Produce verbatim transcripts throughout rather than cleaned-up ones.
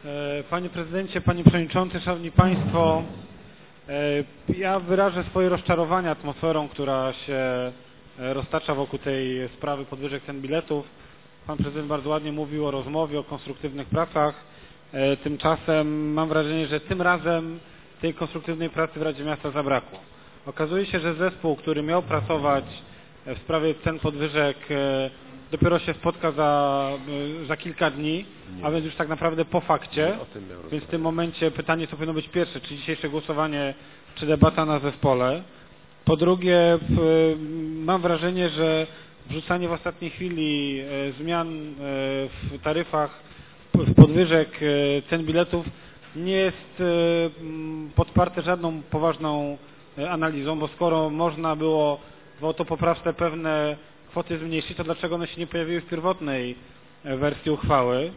Panie Prezydencie, Panie Przewodniczący, Szanowni Państwo, ja wyrażę swoje rozczarowanie atmosferą, która się roztacza wokół tej sprawy podwyżek cen biletów. Pan Prezydent bardzo ładnie mówił o rozmowie, o konstruktywnych pracach. Tymczasem mam wrażenie, że tym razem tej konstruktywnej pracy w Radzie Miasta zabrakło. Okazuje się, że zespół, który miał pracować w sprawie cen podwyżek, dopiero się spotka za, za kilka dni, a więc już tak naprawdę po fakcie. Więc w tym momencie pytanie, co powinno być pierwsze, czy dzisiejsze głosowanie, czy debata na zespole. Po drugie, mam wrażenie, że wrzucanie w ostatniej chwili zmian w taryfach, w podwyżek cen biletów nie jest podparte żadną poważną analizą, bo skoro można było w autopoprawce pewne kwoty zmniejszyć, to dlaczego one się nie pojawiły w pierwotnej wersji uchwały?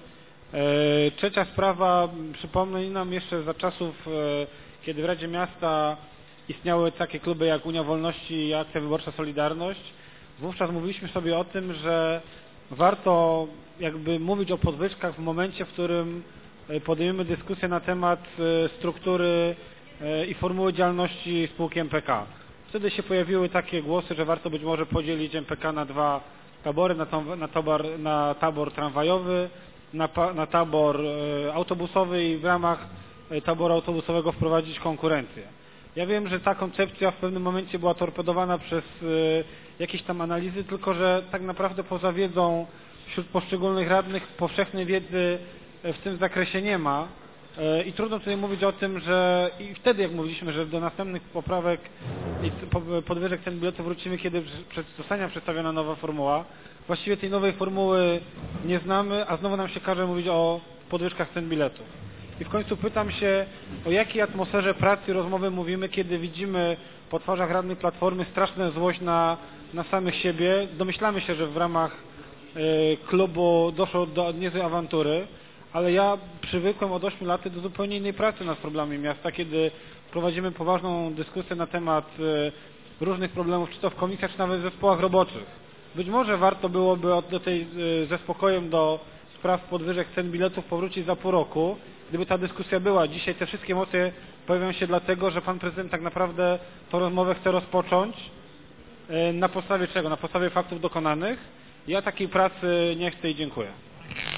Trzecia sprawa, przypomnę nam jeszcze za czasów, kiedy w Radzie Miasta istniały takie kluby jak Unia Wolności i Akcja Wyborcza Solidarność. Wówczas mówiliśmy sobie o tym, że warto jakby mówić o podwyżkach w momencie, w którym podejmiemy dyskusję na temat struktury i formuły działalności spółki M P K. Wtedy się pojawiły takie głosy, że warto być może podzielić M P K na dwa tabory, na, tam, na, tabor, na tabor tramwajowy, na, na tabor autobusowy i w ramach taboru autobusowego wprowadzić konkurencję. Ja wiem, że ta koncepcja w pewnym momencie była torpedowana przez jakieś tam analizy, tylko że tak naprawdę poza wiedzą wśród poszczególnych radnych powszechnej wiedzy w tym zakresie nie ma. I trudno tutaj mówić o tym, że i wtedy jak mówiliśmy, że do następnych poprawek i podwyżek cen biletów wrócimy, kiedy zostanie przedstawiona nowa formuła. Właściwie tej nowej formuły nie znamy, a znowu nam się każe mówić o podwyżkach cen biletów. I w końcu pytam się, o jakiej atmosferze pracy i rozmowy mówimy, kiedy widzimy po twarzach radnych Platformy straszną złość na, na samych siebie. Domyślamy się, że w ramach y, klubu doszło do niezłej awantury, ale ja przywykłem od ośmiu lat do zupełnie innej pracy nad problemami miasta, kiedy prowadzimy poważną dyskusję na temat y, różnych problemów, czy to w komisjach, czy nawet w zespołach roboczych. Być może warto byłoby od, do tej, y, ze spokojem do spraw podwyżek cen biletów powrócić za pół roku, gdyby ta dyskusja była. Dzisiaj te wszystkie emocje pojawiają się dlatego, że pan prezydent tak naprawdę tę rozmowę chce rozpocząć. Na podstawie czego? Na podstawie faktów dokonanych. Ja takiej pracy nie chcę i dziękuję.